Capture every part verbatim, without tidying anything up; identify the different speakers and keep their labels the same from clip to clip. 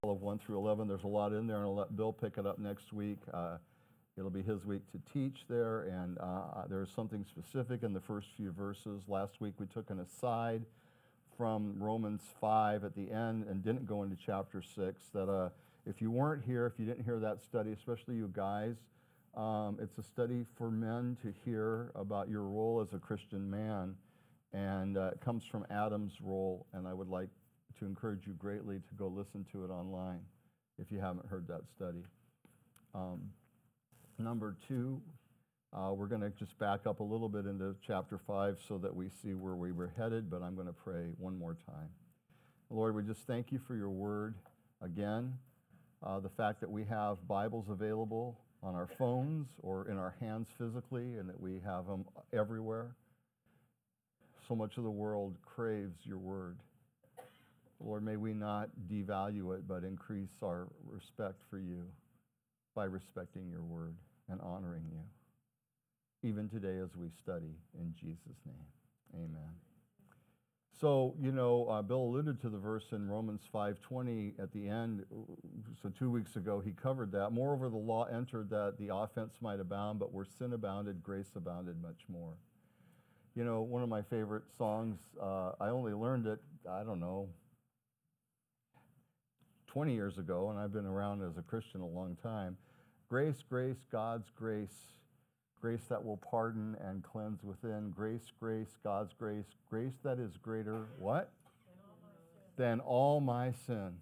Speaker 1: of one through eleven. There's a lot in there, and I'll let Bill pick it up next week. Uh, it'll be his week to teach there, and uh, there's something specific in the first few verses. Last week we took an aside from Romans five at the end and didn't go into chapter six. That uh, if you weren't here, if you didn't hear that study, especially you guys, um, it's a study for men to hear about your role as a Christian man, and uh, it comes from Adam's role, and I would like to encourage you greatly to go listen to it online if you haven't heard that study. Um, number two, uh, we're going to just back up a little bit into chapter five so that we see where we were headed, but I'm going to pray one more time. Lord, we just thank you for your word again, uh, the fact that we have Bibles available on our phones or in our hands physically, and that we have them everywhere. So much of the world craves your word. Lord, may we not devalue it, but increase our respect for you by respecting your word and honoring you, even today as we study in Jesus' name. Amen. So, you know, uh, Bill alluded to the verse in Romans five twenty at the end. So two weeks ago, he covered that. Moreover, the law entered that the offense might abound, but where sin abounded, grace abounded much more. You know, one of my favorite songs, uh, I only learned it, I don't know, twenty years ago, and I've been around as a Christian a long time. Grace, grace, God's grace, grace that will pardon and cleanse within. Grace, grace, God's grace, grace that is greater, what? Than all my sin.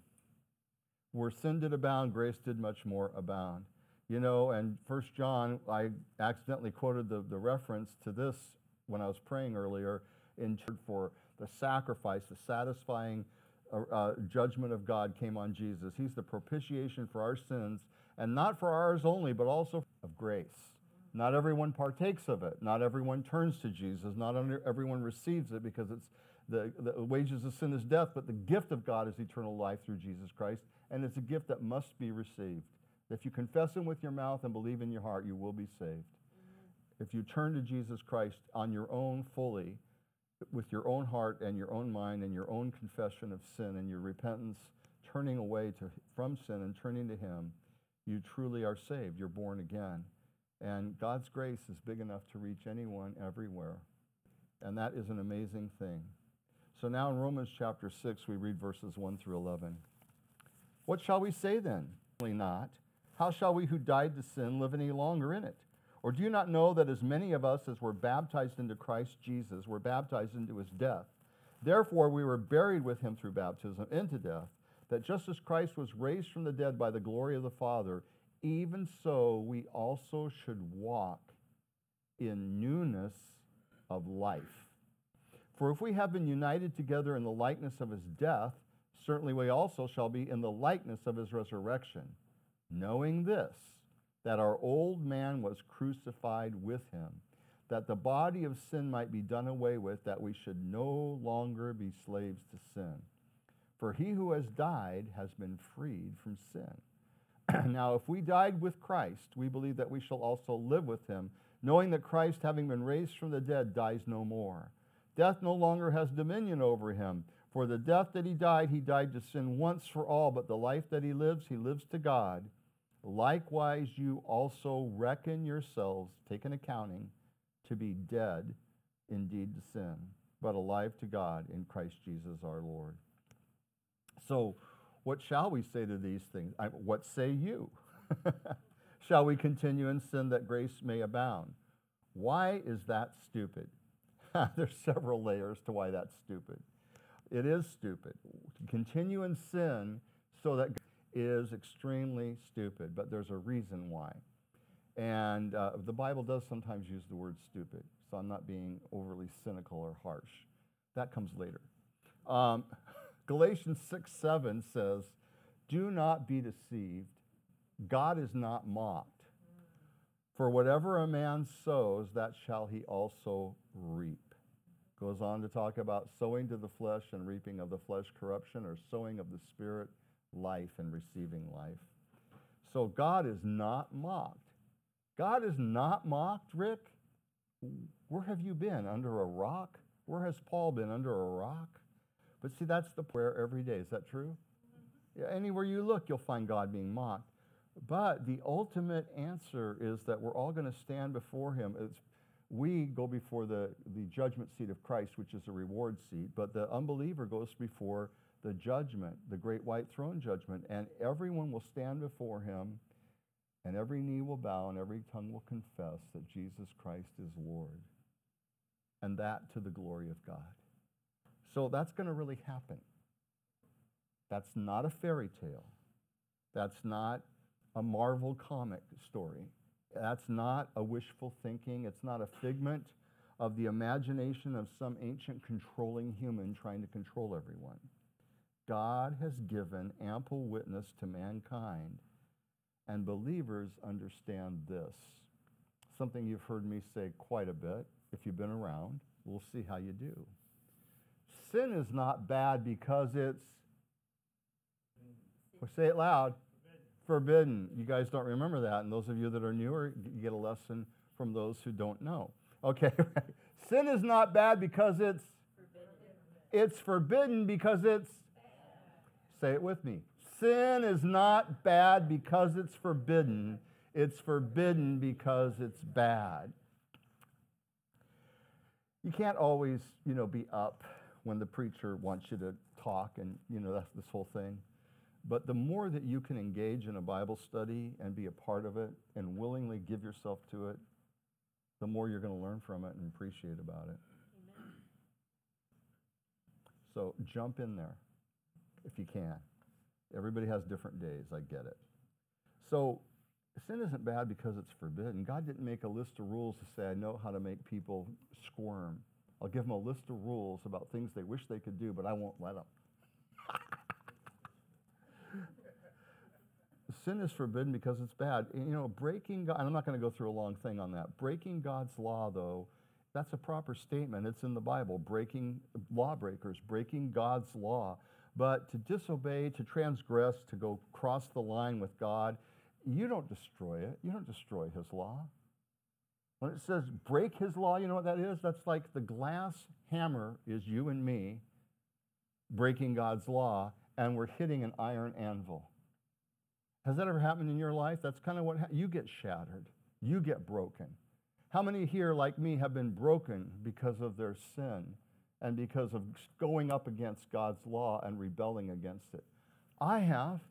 Speaker 1: Where sin did abound, grace did much more abound. You know, and First John, I accidentally quoted the, the reference to this when I was praying earlier, in for the sacrifice, the satisfying Uh, uh, judgment of God came on Jesus. He's the propitiation for our sins, and not for ours only, but also of grace. Not everyone partakes of it. Not everyone turns to Jesus. Not everyone receives it, because it's the, the wages of sin is death, but the gift of God is eternal life through Jesus Christ, and it's a gift that must be received. If you confess him with your mouth and believe in your heart, you will be saved. Mm-hmm. If you turn to Jesus Christ on your own fully, with your own heart and your own mind and your own confession of sin and your repentance, turning away to, from sin and turning to him, you truly are saved. You're born again. And God's grace is big enough to reach anyone everywhere. And that is an amazing thing. So now in Romans chapter six, we read verses one through eleven. What shall we say then? Certainly not. How shall we who died to sin live any longer in it? Or do you not know that as many of us as were baptized into Christ Jesus were baptized into his death? Therefore we were buried with him through baptism into death, that just as Christ was raised from the dead by the glory of the Father, even so we also should walk in newness of life. For if we have been united together in the likeness of his death, certainly we also shall be in the likeness of his resurrection, knowing this, that our old man was crucified with him, that the body of sin might be done away with, that we should no longer be slaves to sin. For he who has died has been freed from sin. Now, if we died with Christ, we believe that we shall also live with him, knowing that Christ, having been raised from the dead, dies no more. Death no longer has dominion over him. For the death that he died, he died to sin once for all, but the life that he lives, he lives to God. Likewise, you also reckon yourselves, take an accounting, to be dead indeed to sin, but alive to God in Christ Jesus our Lord. So, what shall we say to these things? I, what say you? Shall we continue in sin that grace may abound? Why is that stupid? There's several layers to why that's stupid. It is stupid. Continue in sin so that is extremely stupid, but there's a reason why. And uh, the Bible does sometimes use the word stupid, so I'm not being overly cynical or harsh. That comes later. Um, Galatians six seven says, do not be deceived. God is not mocked. For whatever a man sows, that shall he also reap. Goes on to talk about sowing to the flesh and reaping of the flesh corruption, or sowing of the Spirit life and receiving life. So God is not mocked. God is not mocked, Rick. Where have you been? Under a rock? Where has Paul been? Under a rock? But see, that's the prayer every day. Is that true? Anywhere you look, you'll find God being mocked. But the ultimate answer is that we're all going to stand before him. It's, we go before the, the judgment seat of Christ, which is a reward seat, but the unbeliever goes before the judgment, the great white throne judgment, and everyone will stand before him, and every knee will bow and every tongue will confess that Jesus Christ is Lord, and that to the glory of God. So that's going to really happen. That's not a fairy tale. That's not a Marvel comic story. That's not a wishful thinking. It's not a figment of the imagination of some ancient controlling human trying to control everyone. God has given ample witness to mankind, and believers understand this. Something you've heard me say quite a bit. If you've been around, we'll see how you do. Sin is not bad because it's, well, say it loud, forbidden. You guys don't remember that, and those of you that are newer, you get a lesson from those who don't know. Okay, sin is not bad because it's forbidden. It's forbidden because it's, say it with me. Sin is not bad because it's forbidden. It's forbidden because it's bad. You can't always, you know, be up when the preacher wants you to talk, and, you know, that's this whole thing. But the more that you can engage in a Bible study and be a part of it and willingly give yourself to it, the more you're going to learn from it and appreciate about it. Amen. So jump in there if you can. Everybody has different days, I get it. So sin isn't bad because it's forbidden. God didn't make a list of rules to say, I know how to make people squirm. I'll give them a list of rules about things they wish they could do, but I won't let them. Sin is forbidden because it's bad. You know, breaking God, and I'm not going to go through a long thing on that. Breaking God's law, though, that's a proper statement. It's in the Bible. Breaking, lawbreakers, breaking God's law. But to disobey, to transgress, to go cross the line with God, you don't destroy it. You don't destroy his law. When it says break his law, you know what that is? That's like the glass hammer is you and me breaking God's law, and we're hitting an iron anvil. Has that ever happened in your life? That's kind of what ha- you get shattered. You get broken. How many here, like me, have been broken because of their sin and because of going up against God's law and rebelling against it? I have.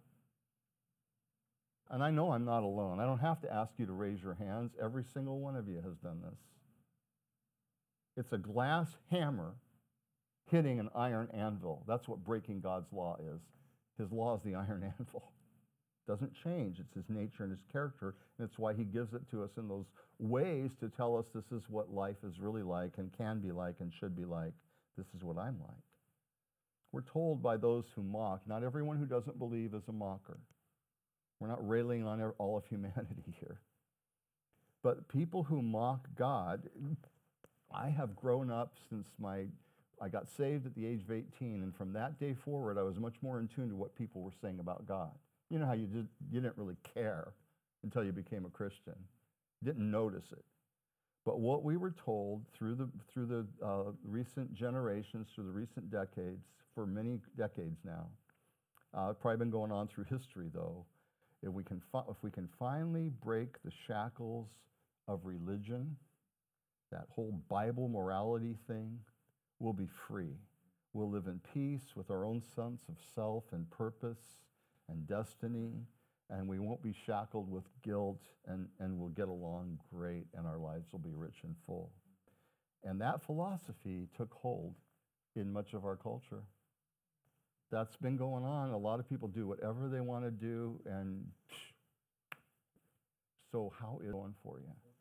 Speaker 1: And I know I'm not alone. I don't have to ask you to raise your hands. Every single one of you has done this. It's a glass hammer hitting an iron anvil. That's what breaking God's law is. His law is the iron anvil. Doesn't change. It's his nature and his character, and it's why he gives it to us in those ways to tell us this is what life is really like and can be like and should be like. This is what I'm like. We're told by those who mock, not everyone who doesn't believe is a mocker. We're not railing on all of humanity here. But people who mock God, I have grown up since my, I got saved at the age of eighteen, and from that day forward, I was much more in tune to what people were saying about God. You know how you, did, you didn't really care until you became a Christian. You didn't notice it. But what we were told through the, through the uh, recent generations, through the recent decades, for many decades now, uh, probably been going on through history though, if we can, fi- if we can finally break the shackles of religion, that whole Bible morality thing, we'll be free. We'll live in peace with our own sense of self and purpose and destiny, and we won't be shackled with guilt, and, and we'll get along great, and our lives will be rich and full. And that philosophy took hold in much of our culture. That's been going on. A lot of people do whatever they want to do, and psh, so how is it going for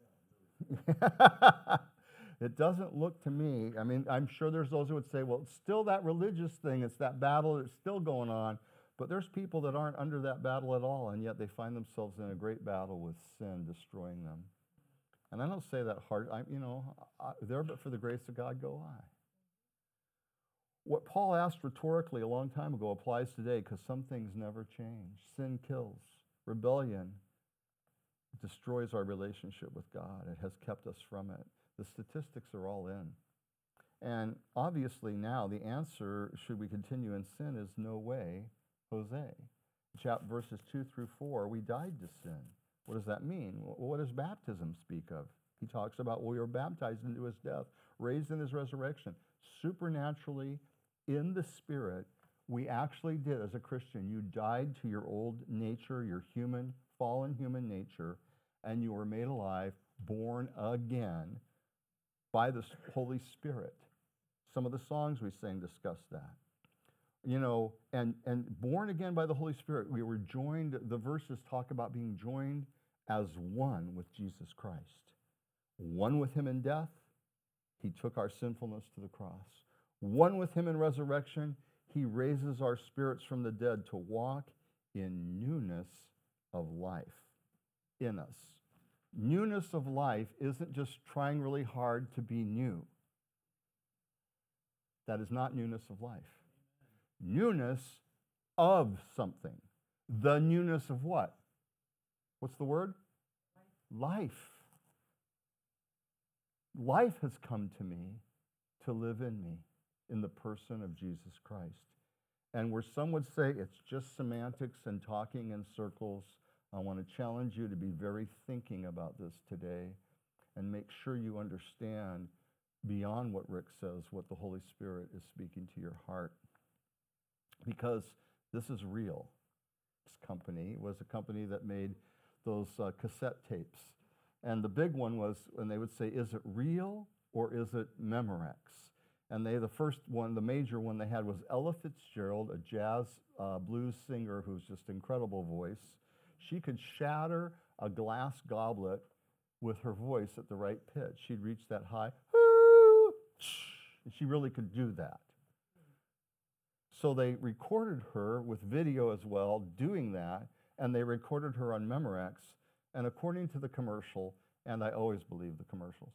Speaker 1: you? It doesn't look to me, I mean, I'm sure there's those who would say, well, it's still that religious thing, it's that battle that's still going on. But there's people that aren't under that battle at all, and yet they find themselves in a great battle with sin destroying them. And I don't say that hard, I, you know, I, there but for the grace of God go I. What Paul asked rhetorically a long time ago applies today, because some things never change. Sin kills. Rebellion destroys our relationship with God. It has kept us from it. The statistics are all in. And obviously now the answer, should we continue in sin, is no way. Jose. Chap verses two through four, we died to sin. What does that mean? Well, what does baptism speak of? He talks about, well, we were baptized into his death, raised in his resurrection. Supernaturally, in the Spirit, we actually did, as a Christian, you died to your old nature, your human, fallen human nature, and you were made alive, born again by the Holy Spirit. Some of the songs we sang discuss that. You know, and, and born again by the Holy Spirit, we were joined, the verses talk about being joined as one with Jesus Christ. One with him in death, he took our sinfulness to the cross. One with him in resurrection, he raises our spirits from the dead to walk in newness of life in us. Newness of life isn't just trying really hard to be new. That is not newness of life. Newness of something. The newness of what? What's the word? Life. Life has come to me to live in me in the person of Jesus Christ. And where some would say it's just semantics and talking in circles, I want to challenge you to be very thinking about this today and make sure you understand beyond what Rick says, what the Holy Spirit is speaking to your heart. Because this is real. This company was a company that made those uh, cassette tapes. And the big one was when they would say, is it real or is it Memorex? And they, the first one, the major one they had was Ella Fitzgerald, a jazz uh, blues singer who's just incredible voice. She could shatter a glass goblet with her voice at the right pitch. She'd reach that high, and she really could do that. So they recorded her with video as well, doing that, and they recorded her on Memorex. And according to the commercial, and I always believe the commercials,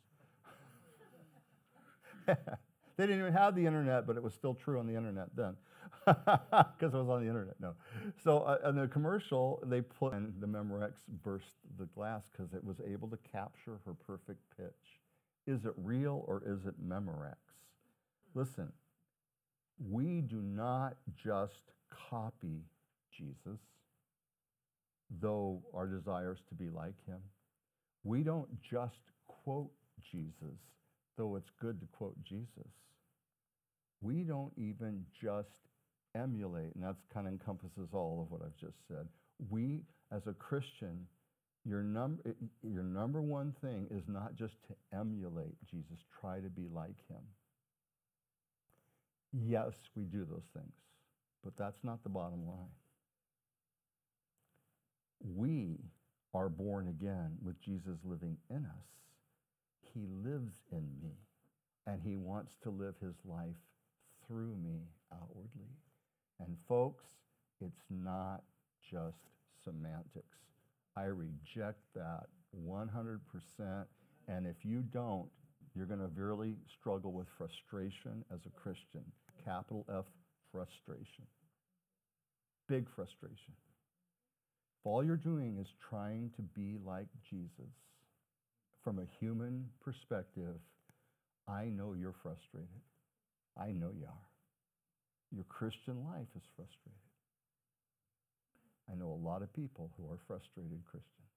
Speaker 1: they didn't even have the internet, but it was still true on the internet then, because it was on the internet. No, so uh, in the commercial, they put, and the Memorex burst the glass because it was able to capture her perfect pitch. Is it real or is it Memorex? Listen, we do not just copy Jesus, though our desire is to be like him. We don't just quote Jesus, though it's good to quote Jesus. We don't even just emulate, and that kind of encompasses all of what I've just said. We, as a Christian, your, num- your number one thing is not just to emulate Jesus, try to be like him. Yes, we do those things, but that's not the bottom line. We are born again with Jesus living in us. He lives in me, and he wants to live his life through me outwardly. And folks, it's not just semantics. I reject that one hundred percent, and if you don't, you're going to really struggle with frustration as a Christian. Capital F, frustration. Big frustration. If all you're doing is trying to be like Jesus, from a human perspective, I know you're frustrated. I know you are. Your Christian life is frustrated. I know a lot of people who are frustrated Christians.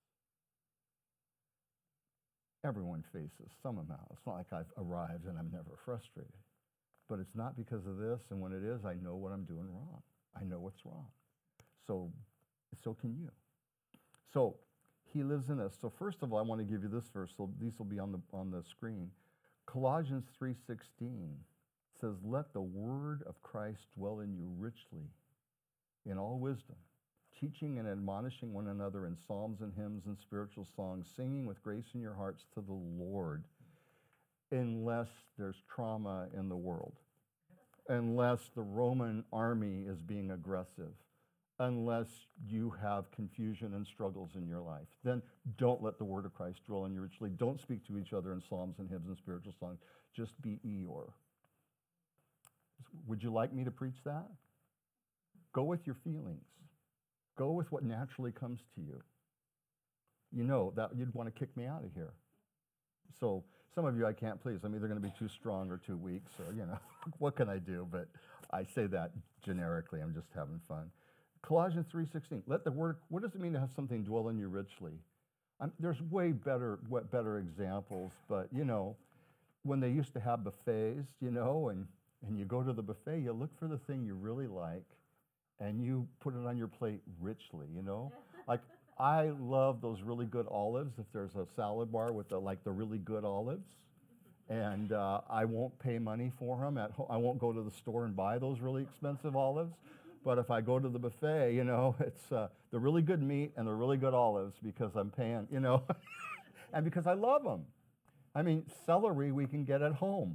Speaker 1: Everyone faces some amount. It's not like I've arrived and I'm never frustrated. But it's not because of this, and when it is, I know what I'm doing wrong. I know what's wrong. So, so can you. So, he lives in us. So first of all, I want to give you this verse. So these will be on the on the screen. Colossians three sixteen says, "Let the word of Christ dwell in you richly, in all wisdom, teaching and admonishing one another in psalms and hymns and spiritual songs, singing with grace in your hearts to the Lord." Unless there's trauma in the world, unless the Roman army is being aggressive, unless you have confusion and struggles in your life, then don't let the word of Christ dwell in you richly. Don't speak to each other in psalms and hymns and spiritual songs. Just be Eeyore. Would you like me to preach that? Go with your feelings. Go with what naturally comes to you. You know that you'd want to kick me out of here. So some of you I can't please. I'm either going to be too strong or too weak, so, you know, what can I do? But I say that generically. I'm just having fun. Colossians three sixteen. Let the word, what does it mean to have something dwell in you richly? Um, there's way better, what better examples, but you know, when they used to have buffets, you know, and, and you go to the buffet, you look for the thing you really like, and you put it on your plate richly, you know? Like, I love those really good olives, if there's a salad bar with the, like the really good olives, and uh, I won't pay money for them. At ho- I won't go to the store and buy those really expensive olives, but if I go to the buffet, you know, it's uh, the really good meat and the really good olives because I'm paying, you know, and because I love them. I mean, celery we can get at home.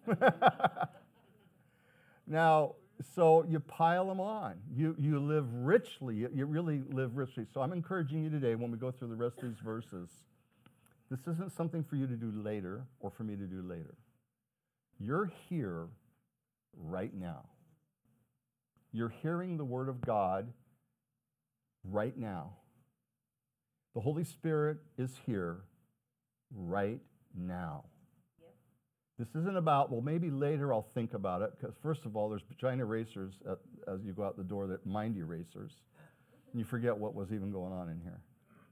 Speaker 1: Now, so you pile them on. You, you live richly. You, you really live richly. So I'm encouraging you today when we go through the rest of these verses, this isn't something for you to do later or for me to do later. You're here right now. You're hearing the Word of God right now. The Holy Spirit is here right now. This isn't about, well, maybe later I'll think about it, because first of all, there's giant erasers at, as you go out the door, that mind erasers, and you forget what was even going on in here.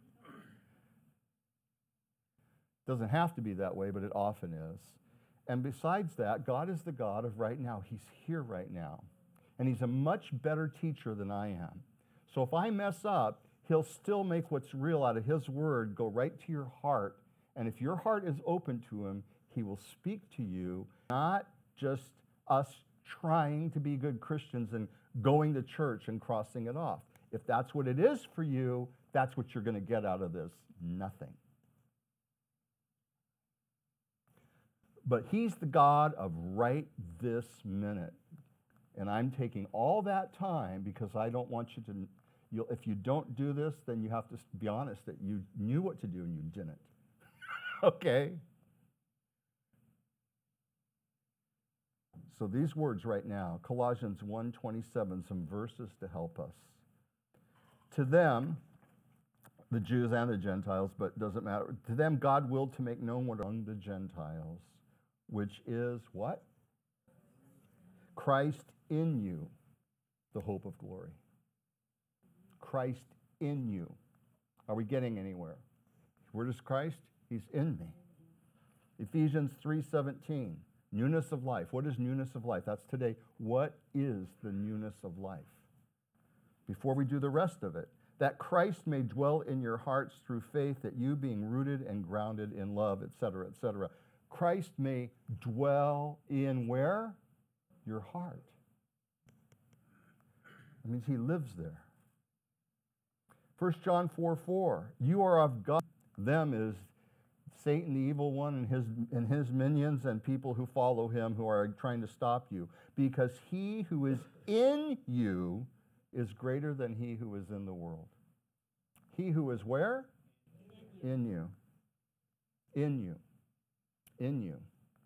Speaker 1: Doesn't have to be that way, but it often is. And besides that, God is the God of right now. He's here right now. And he's a much better teacher than I am. So if I mess up, he'll still make what's real out of his word go right to your heart. And if your heart is open to him, he will speak to you, not just us trying to be good Christians and going to church and crossing it off. If that's what it is for you, that's what you're going to get out of this. Nothing. But he's the God of right this minute. And I'm taking all that time because I don't want you to, you'll, if you don't do this, then you have to be honest that you knew what to do and you didn't. Okay? So these words right now, Colossians one twenty-seven, some verses to help us. To them, the Jews and the Gentiles, but it doesn't matter. To them, God willed to make known what among the Gentiles, which is what? Christ in you, the hope of glory. Christ in you. Are we getting anywhere? Where is Christ? He's in me. Ephesians three seventeen. Newness of life. What is newness of life? That's today. What is the newness of life? Before we do the rest of it, that Christ may dwell in your hearts through faith, that you being rooted and grounded in love, et cetera, et cetera. Christ may dwell in where? Your heart. That means he lives there. First John four four. You are of God. Them is Satan, the evil one, and his, and his minions and people who follow him who are trying to stop you. Because he who is in you is greater than he who is in the world. He who is where? In you. In you. In you.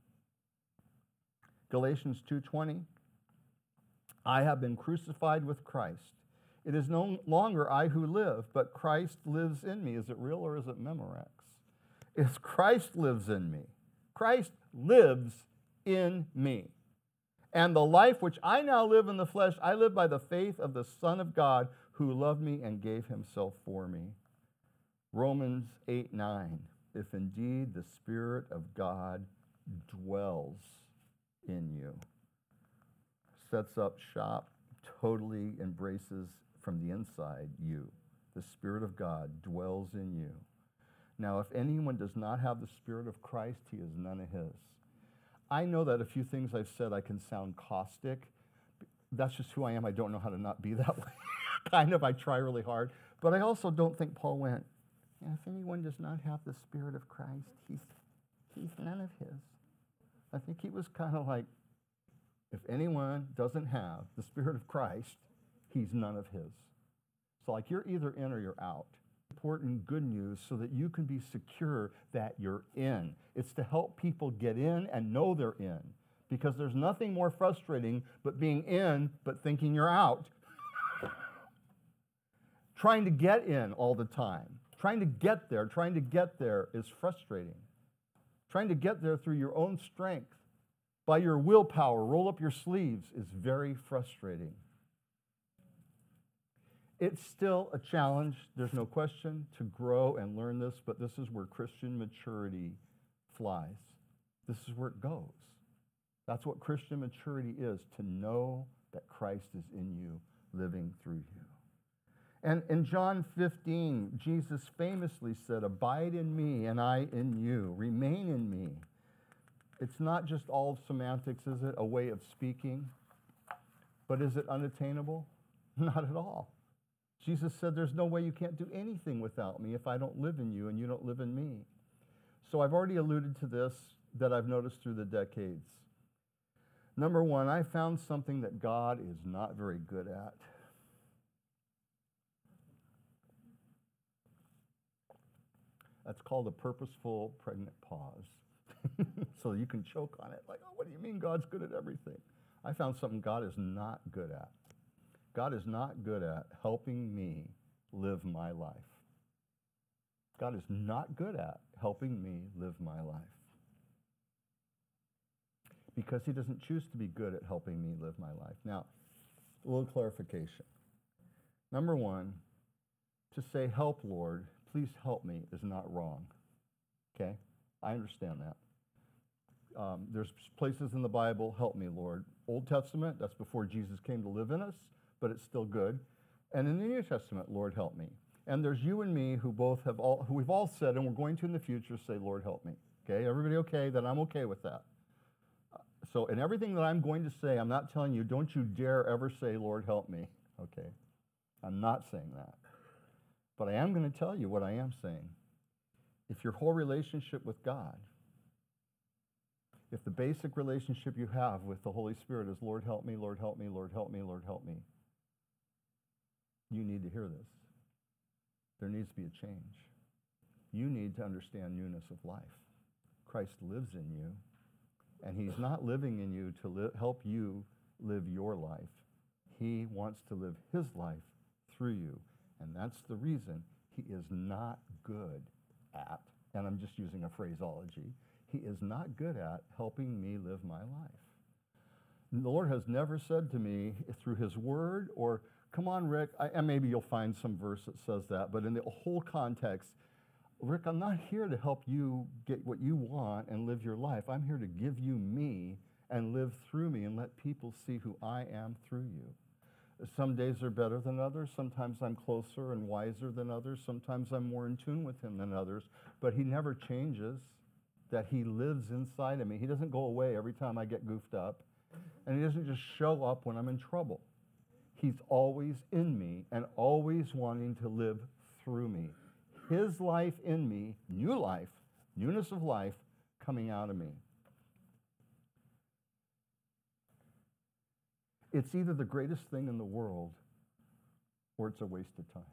Speaker 1: Galatians two twenty. I have been crucified with Christ. It is no longer I who live, but Christ lives in me. Is it real or is it Memorex? It's Christ lives in me. Christ lives in me. And the life which I now live in the flesh, I live by the faith of the Son of God who loved me and gave himself for me. Romans eight nine. If indeed the Spirit of God dwells in you. Sets up shop, totally embraces from the inside you. The Spirit of God dwells in you. Now, if anyone does not have the Spirit of Christ, he is none of his. I know that a few things I've said I can sound caustic. That's just who I am. I don't know how to not be that way. Kind of, I try really hard. But I also don't think Paul went, yeah, if anyone does not have the Spirit of Christ, he's, he's none of his. I think he was kind of like, if anyone doesn't have the Spirit of Christ, he's none of his. So like you're either in or you're out. Important good news so that you can be secure that you're in. It's to help people get in and know they're in. Because there's nothing more frustrating but being in but thinking you're out. Trying to get in all the time. Trying to get there, trying to get there is frustrating. Trying to get there through your own strength, by your willpower, roll up your sleeves, is very frustrating. It's still a challenge, there's no question, to grow and learn this, but this is where Christian maturity flies. This is where it goes. That's what Christian maturity is, to know that Christ is in you, living through you. And in John fifteen, Jesus famously said, "Abide in me and I in you. Remain in me." It's not just all semantics, is it? A way of speaking. But is it unattainable? Not at all. Jesus said, there's no way you can't do anything without me if I don't live in you and you don't live in me. So I've already alluded to this that I've noticed through the decades. Number one, I found something that God is not very good at. That's called a purposeful pregnant pause. So you can choke on it, like, oh, what do you mean God's good at everything? I found something God is not good at. God is not good at helping me live my life. God is not good at helping me live my life. Because he doesn't choose to be good at helping me live my life. Now, a little clarification. Number one, to say, help, Lord, please help me, is not wrong. Okay? I understand that. Um, there's places in the Bible, help me, Lord. Old Testament, that's before Jesus came to live in us, but it's still good. And in the New Testament, Lord, help me. And there's you and me who both have all, who we've all said, and we're going to in the future say, Lord, help me. Okay? Everybody okay? Then I'm okay with that. So in everything that I'm going to say, I'm not telling you, don't you dare ever say, Lord, help me. Okay? I'm not saying that. But I am going to tell you what I am saying. If your whole relationship with God, if the basic relationship you have with the Holy Spirit is, Lord, help me, Lord, help me, Lord, help me, Lord, help me, you need to hear this. There needs to be a change. You need to understand newness of life. Christ lives in you, and he's not living in you to li- help you live your life. He wants to live his life through you, and that's the reason he is not good at, and I'm just using a phraseology, he is not good at helping me live my life. The Lord has never said to me through his word or, come on, Rick, I, and maybe you'll find some verse that says that, but in the whole context, Rick, I'm not here to help you get what you want and live your life. I'm here to give you me and live through me and let people see who I am through you. Some days are better than others. Sometimes I'm closer and wiser than others. Sometimes I'm more in tune with him than others. But he never changes, that he lives inside of me. He doesn't go away every time I get goofed up. And he doesn't just show up when I'm in trouble. He's always in me and always wanting to live through me. His life in me, new life, newness of life, coming out of me. It's either the greatest thing in the world or it's a waste of time.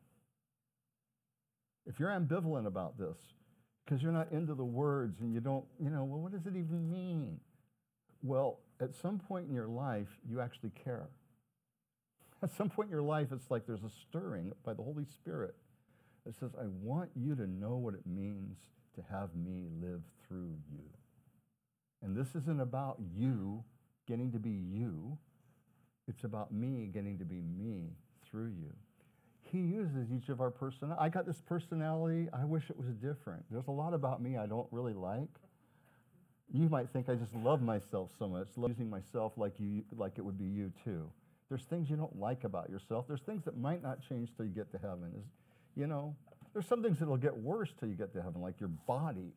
Speaker 1: If you're ambivalent about this, because you're not into the words and you don't, you know, well, what does it even mean? Well, at some point in your life, you actually care. At some point in your life, it's like there's a stirring by the Holy Spirit that says, I want you to know what it means to have me live through you. And this isn't about you getting to be you. It's about me getting to be me through you. He uses each of our personalities. I got this personality. I wish it was different. There's a lot about me I don't really like. You might think I just love myself so much, using myself like you, like it would be you too. There's things you don't like about yourself. There's things that might not change till you get to heaven. Is, you know, there's some things that'll get worse till you get to heaven, like your body.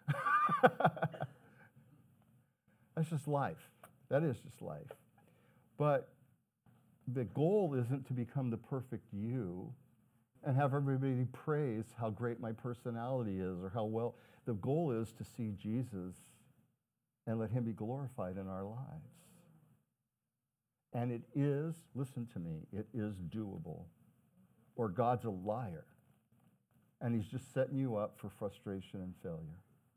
Speaker 1: That's just life. That is just life. But the goal isn't to become the perfect you and have everybody praise how great my personality is or how well. The goal is to see Jesus and let him be glorified in our lives. And it is, listen to me, it is doable. Or God's a liar. And he's just setting you up for frustration and failure.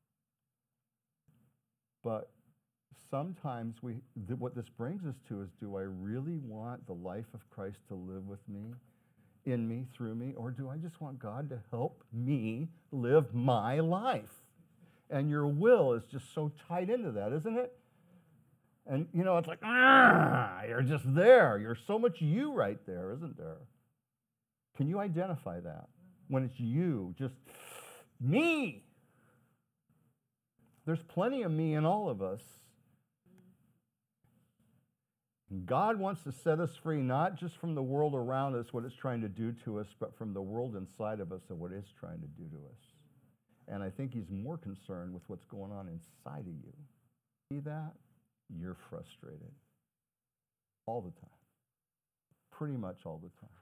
Speaker 1: But sometimes we, th- what this brings us to is, do I really want the life of Christ to live with me, in me, through me, or do I just want God to help me live my life? And your will is just so tied into that, isn't it? And, you know, it's like, ah, you're just there. You're so much you right there, isn't there? Can you identify that? When it's you, just me. There's plenty of me in all of us. God wants to set us free, not just from the world around us, what it's trying to do to us, but from the world inside of us and what it's trying to do to us. And I think he's more concerned with what's going on inside of you. See that? You're frustrated. All the time. Pretty much all the time.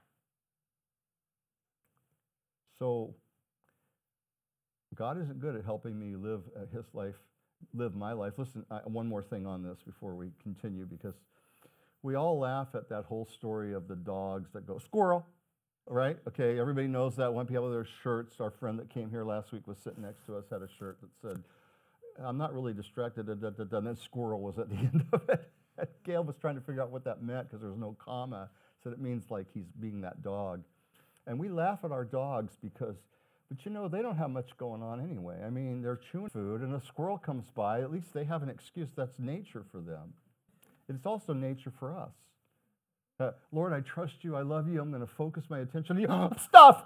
Speaker 1: So, God isn't good at helping me live his life, live my life. Listen, I, one more thing on this before we continue, because we all laugh at that whole story of the dogs that go, squirrel, right? Okay, everybody knows that. One people with their shirts. Our friend that came here last week was sitting next to us, had a shirt that said, I'm not really distracted, da, da, da, da, and then squirrel was at the end of it. And Gail was trying to figure out what that meant because there was no comma. Said it means like he's being that dog. And we laugh at our dogs because, but you know, they don't have much going on anyway. I mean, they're chewing food and a squirrel comes by. At least they have an excuse. That's nature for them. It's also nature for us. Uh, Lord, I trust you. I love you. I'm going to focus my attention on you. Oh, stuff!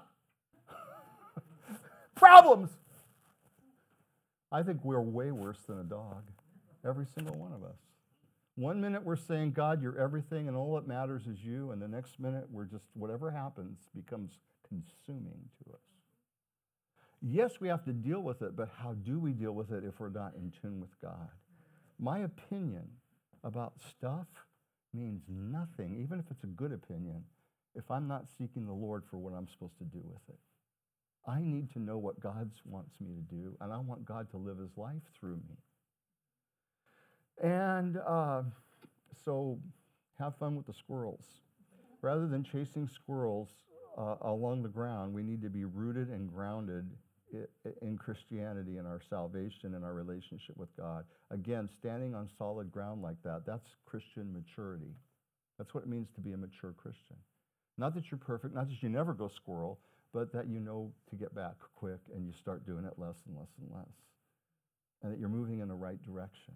Speaker 1: Problems! I think we're way worse than a dog. Every single one of us. One minute we're saying, God, you're everything and all that matters is you. And the next minute we're just, whatever happens becomes consuming to us. Yes, we have to deal with it, but how do we deal with it if we're not in tune with God? My opinion about stuff means nothing, even if it's a good opinion, if I'm not seeking the Lord for what I'm supposed to do with it. I need to know what God wants me to do, and I want God to live his life through me. And uh, so have fun with the squirrels. Rather than chasing squirrels uh, along the ground, we need to be rooted and grounded in Christianity and our salvation and our relationship with God. Again, standing on solid ground like that, that's Christian maturity. That's what it means to be a mature Christian. Not that you're perfect, not that you never go squirrel, but that you know to get back quick and you start doing it less and less and less. And that you're moving in the right direction.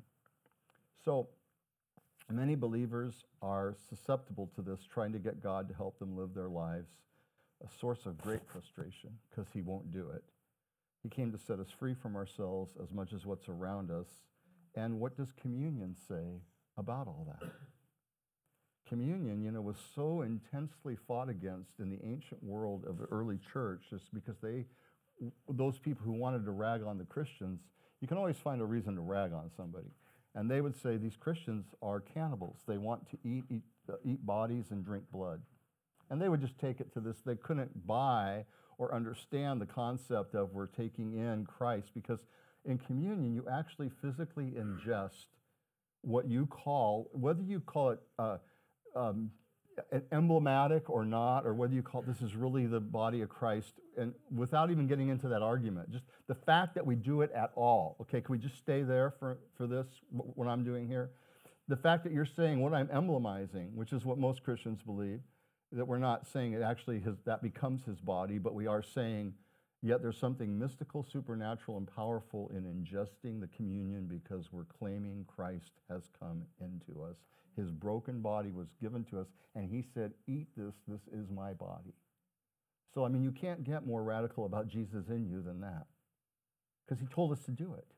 Speaker 1: So, many believers are susceptible to this, trying to get God to help them live their lives, a source of great frustration because he won't do it. He came to set us free from ourselves as much as what's around us. And what does communion say about all that? Communion, you know, was so intensely fought against in the ancient world of the early church just because they, those people who wanted to rag on the Christians, you can always find a reason to rag on somebody. And they would say these Christians are cannibals. They want to eat, eat, uh, eat bodies and drink blood. And they would just take it to this. They couldn't buy or understand the concept of we're taking in Christ, because in communion you actually physically ingest what you call, whether you call it uh, um, emblematic or not, or whether you call it this is really the body of Christ, and without even getting into that argument, just the fact that we do it at all. Okay, can we just stay there for, for this, what I'm doing here? The fact that you're saying what I'm emblemizing, which is what most Christians believe, that we're not saying it actually his, that becomes his body, but we are saying, yet there's something mystical, supernatural, and powerful in ingesting the communion because we're claiming Christ has come into us. His broken body was given to us, and he said, eat this, this is my body. So, I mean, you can't get more radical about Jesus in you than that, because he told us to do it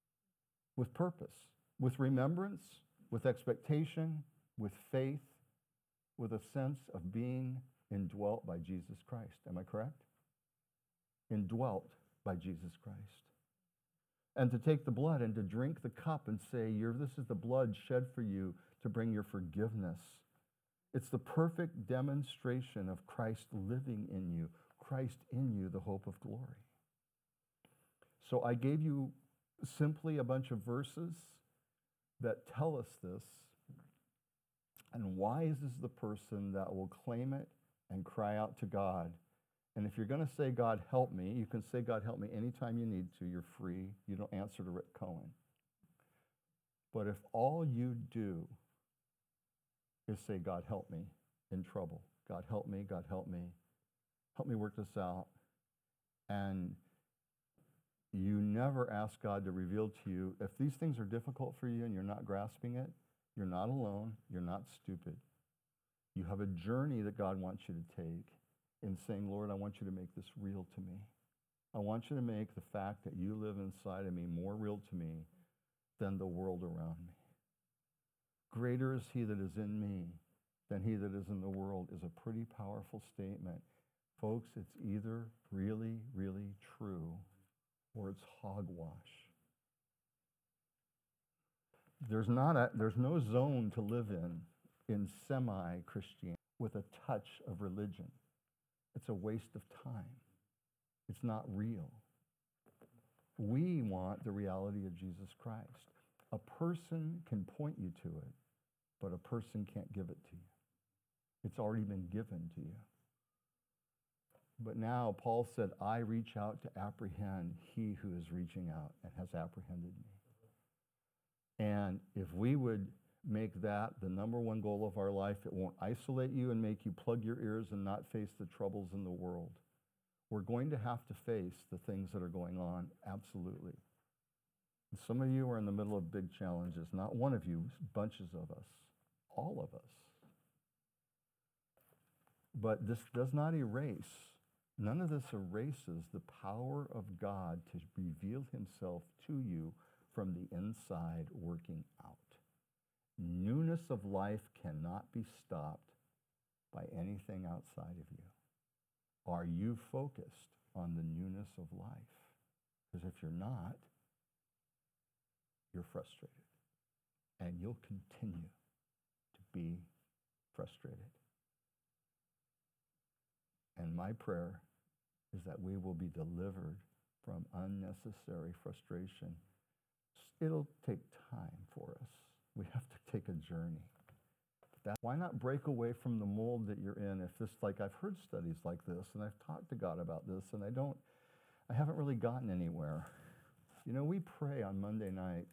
Speaker 1: with purpose, with remembrance, with expectation, with faith, with a sense of being indwelt by Jesus Christ. Am I correct? Indwelt by Jesus Christ. And to take the blood and to drink the cup and say, You're, this is the blood shed for you to bring your forgiveness. It's the perfect demonstration of Christ living in you, Christ in you, the hope of glory. So I gave you simply a bunch of verses that tell us this. And wise is the person that will claim it and cry out to God. And if you're going to say, God, help me, you can say, God, help me anytime you need to. You're free. You don't answer to Rick Cohen. But if all you do is say, God, help me in trouble. God, help me. God, help me. Help me work this out. And you never ask God to reveal to you, if these things are difficult for you and you're not grasping it, you're not alone. You're not stupid. You have a journey that God wants you to take in saying, Lord, I want you to make this real to me. I want you to make the fact that you live inside of me more real to me than the world around me. Greater is he that is in me than he that is in the world is a pretty powerful statement. Folks, it's either really, really true or it's hogwash. There's not a, there's no zone to live in in semi-Christianity with a touch of religion. It's a waste of time. It's not real. We want the reality of Jesus Christ. A person can point you to it, but a person can't give it to you. It's already been given to you. But now Paul said, I reach out to apprehend he who is reaching out and has apprehended me. And if we would make that the number one goal of our life, it won't isolate you and make you plug your ears and not face the troubles in the world. We're going to have to face the things that are going on, absolutely. And some of you are in the middle of big challenges. Not one of you, bunches of us, all of us. But this does not erase, none of this erases the power of God to reveal himself to you from the inside working out. Newness of life cannot be stopped by anything outside of you. Are you focused on the newness of life? Because if you're not, you're frustrated. And you'll continue to be frustrated. And my prayer is that we will be delivered from unnecessary frustration. It'll take time for us. We have to take a journey. That, why not break away from the mold that you're in? If this, like I've heard studies like this, and I've talked to God about this, and I don't, I haven't really gotten anywhere. You know, we pray on Monday nights,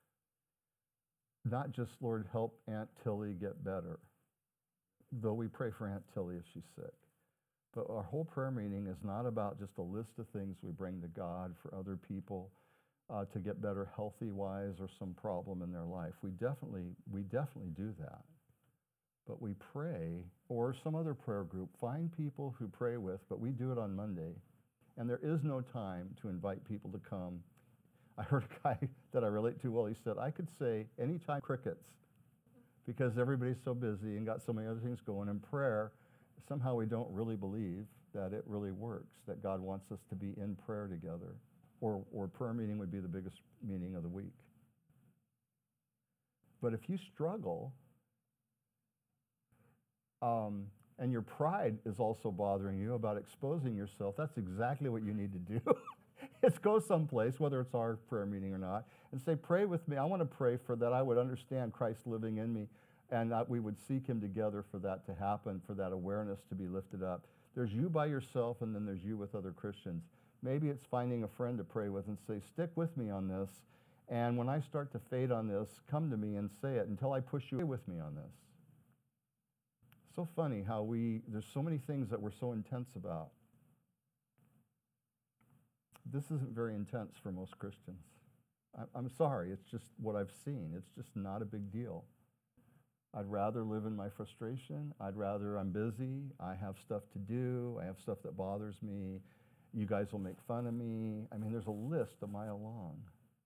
Speaker 1: not just, Lord, help Aunt Tilly get better, though we pray for Aunt Tilly if she's sick. But our whole prayer meeting is not about just a list of things we bring to God for other people uh, to get better healthy-wise or some problem in their life. We definitely, we definitely do that. But we pray, or some other prayer group, find people who pray with, but we do it on Monday. And there is no time to invite people to come. I heard a guy that I relate to well, he said, I could say anytime crickets because everybody's so busy and got so many other things going. In prayer, somehow we don't really believe that it really works, that God wants us to be in prayer together. Or, or prayer meeting would be the biggest meeting of the week. But if you struggle, Um, and your pride is also bothering you about exposing yourself, that's exactly what you need to do. Is go someplace, whether it's our prayer meeting or not, and say, pray with me. I want to pray for that I would understand Christ living in me and that we would seek him together for that to happen, for that awareness to be lifted up. There's you by yourself, and then there's you with other Christians. Maybe it's finding a friend to pray with and say, stick with me on this, and when I start to fade on this, come to me and say it until I push you with me on this. So funny how we, there's so many things that we're so intense about. This isn't very intense for most Christians. I, I'm sorry, it's just what I've seen. It's just not a big deal. I'd rather live in my frustration. I'd rather, I'm busy. I have stuff to do. I have stuff that bothers me. You guys will make fun of me. I mean, there's a list a mile long.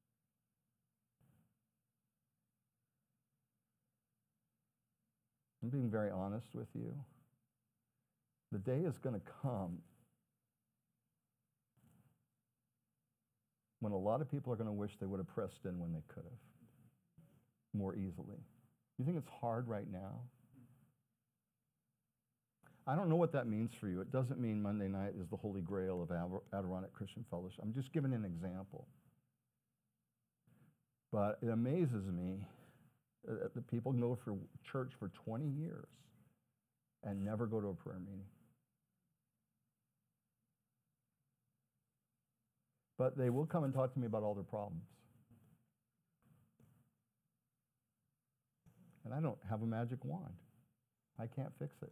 Speaker 1: I'm being very honest with you. The day is going to come when a lot of people are going to wish they would have pressed in when they could have, more easily. You think it's hard right now? I don't know what that means for you. It doesn't mean Monday night is the holy grail of Adirondack Christian Fellowship. I'm just giving an example. But it amazes me that people go for church for twenty years and never go to a prayer meeting. But they will come and talk to me about all their problems. And I don't have a magic wand. I can't fix it.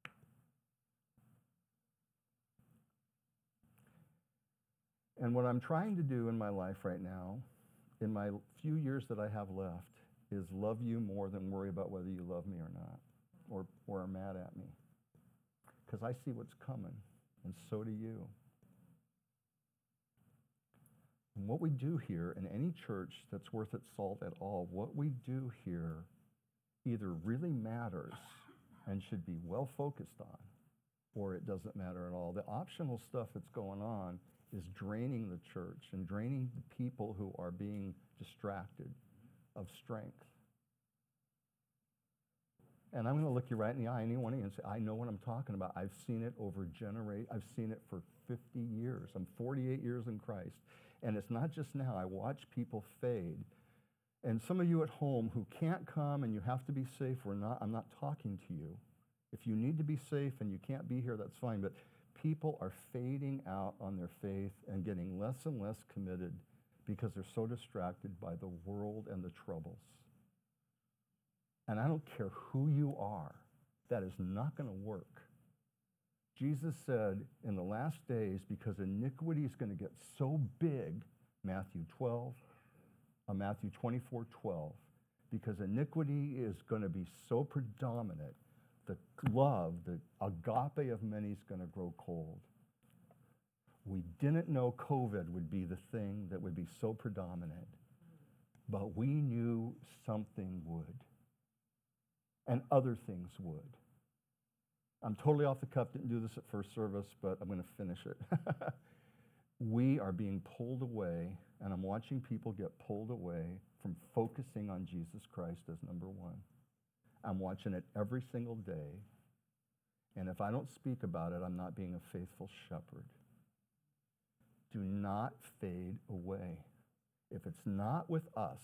Speaker 1: And what I'm trying to do in my life right now, in my few years that I have left, is love you more than worry about whether you love me or not, or, or are mad at me. because I see what's coming, and so do you. And what we do here in any church that's worth its salt at all, what we do here either really matters and should be well focused on, or it doesn't matter at all. The optional stuff that's going on is draining the church and draining the people who are being distracted of strength. And I'm going to look you right in the eye, anyone, and say, I know what I'm talking about. I've seen it over generate. I've seen it for fifty years. I'm forty-eight years in Christ. And it's not just now. I watch people fade. And some of you at home who can't come and you have to be safe, we're not, I'm not talking to you. If you need to be safe and you can't be here, that's fine. But people are fading out on their faith and getting less and less committed because they're so distracted by the world and the troubles. And I don't care who you are, that is not going to work. Jesus said in the last days, because iniquity is going to get so big, Matthew twelve, uh, Matthew twenty-four twelve, because iniquity is going to be so predominant, the love, the agape of many is going to grow cold. We didn't know COVID would be the thing that would be so predominant, but we knew something would, and other things would. I'm totally off the cuff, didn't do this at first service, but I'm going to finish it. We are being pulled away, and I'm watching people get pulled away from focusing on Jesus Christ as number one. I'm watching it every single day, and if I don't speak about it, I'm not being a faithful shepherd. Do not fade away. If it's not with us,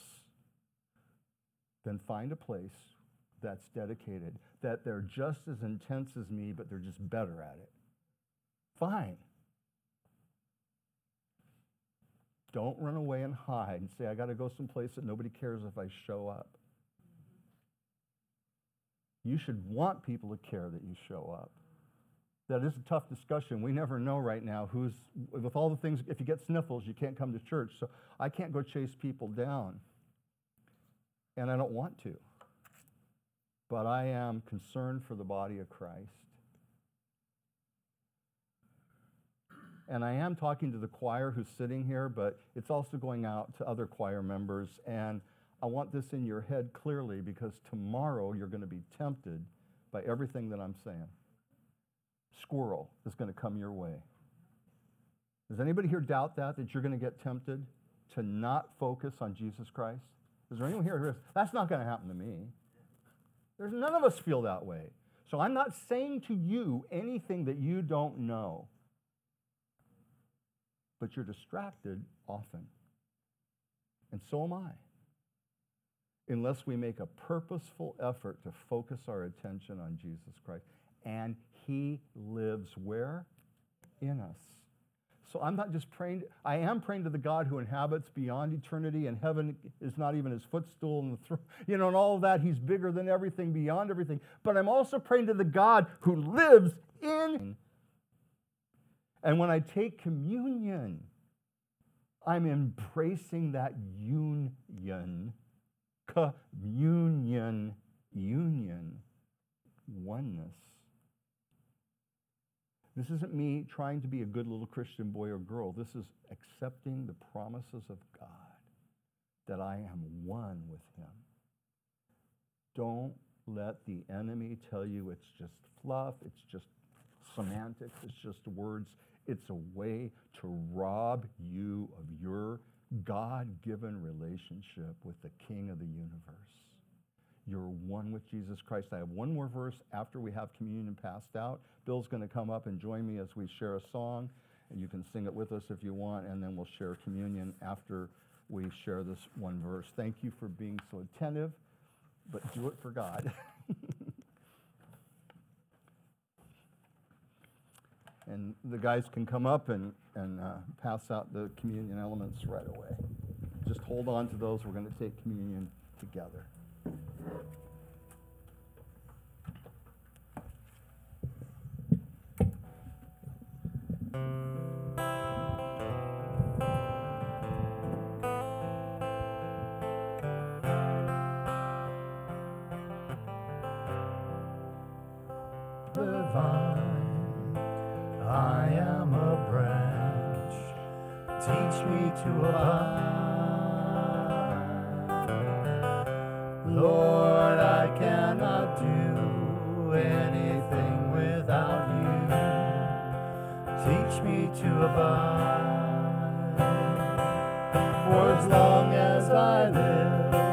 Speaker 1: then find a place that's dedicated, that they're just as intense as me, but they're just better at it. Fine. Don't run away and hide and say, I got to go someplace that nobody cares if I show up. You should want people to care that you show up. That is a tough discussion. We never know right now who's, with all the things, if you get sniffles, you can't come to church. So I can't go chase people down. And I don't want to. But I am concerned for the body of Christ. And I am talking to the choir who's sitting here, but it's also going out to other choir members. And I want this in your head clearly, because tomorrow you're going to be tempted by everything that I'm saying. Squirrel is going to come your way. Does anybody here doubt that, that you're going to get tempted to not focus on Jesus Christ? Is there anyone here who says, that's not going to happen to me? There's none of us feel that way. So I'm not saying to you anything that you don't know. But you're distracted often. And so am I. Unless we make a purposeful effort to focus our attention on Jesus Christ. And he lives where? In us. So I'm not just praying, I am praying to the God who inhabits beyond eternity, and heaven is not even his footstool, and the throne, you know, and all of that. He's bigger than everything, beyond everything. But I'm also praying to the God who lives in. And when I take communion, I'm embracing that union, communion, union, oneness. This isn't me trying to be a good little Christian boy or girl. This is accepting the promises of God, that I am one with him. Don't let the enemy tell you it's just fluff, it's just semantics, it's just words. It's a way to rob you of your God-given relationship with the King of the universe. You're one with Jesus Christ. I have one more verse after we have communion passed out. Bill's going to come up and join me as we share a song, and you can sing it with us if you want, and then we'll share communion after we share this one verse. Thank you for being so attentive, but do it for God. And the guys can come up and, and uh, pass out the communion elements right away. Just hold on to those. We're going to take communion together. The vine
Speaker 2: I am a branch. Teach me to abide. Lord, I cannot do anything without you. Teach me to abide.